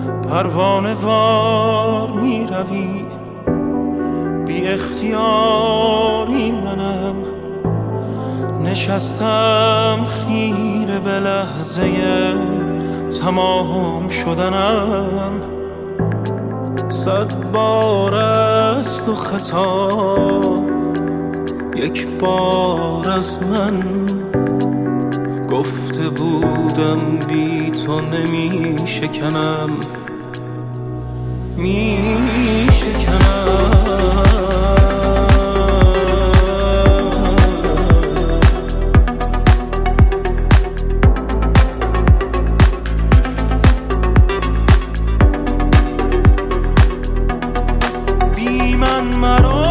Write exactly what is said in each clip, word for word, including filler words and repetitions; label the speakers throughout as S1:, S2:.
S1: پروانه وار می روی، بی اختیاری منم نشستم خیره به لحظه تمام شدنم. صد بار است و خطا یک بار از من، گفته بودم بی تو نمی شکنم، می شکنم. بی من مرا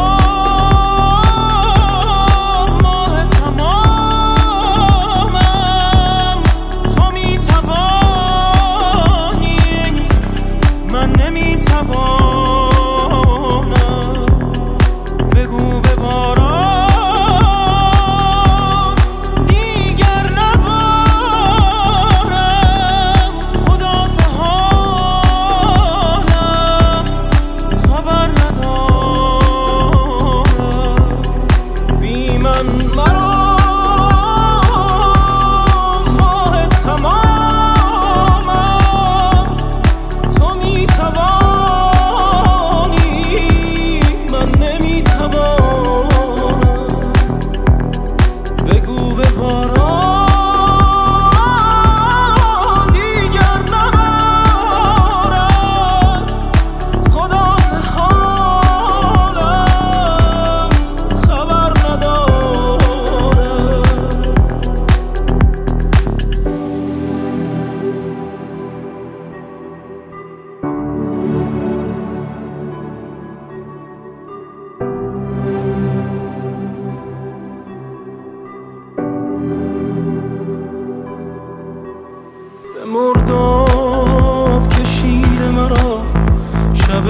S1: مرداب کشیده مرا شب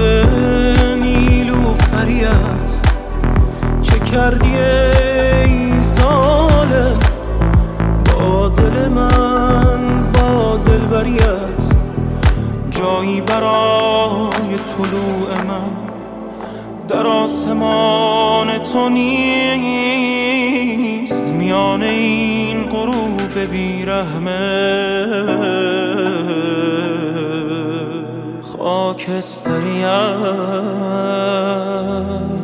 S1: نیلوفریت، چه کردی ای ظالم با دل من، با دلبریت؟ جایی برای طلوع من در آسمان تو نیست، میان این غروب بیرحمه خاکستریت.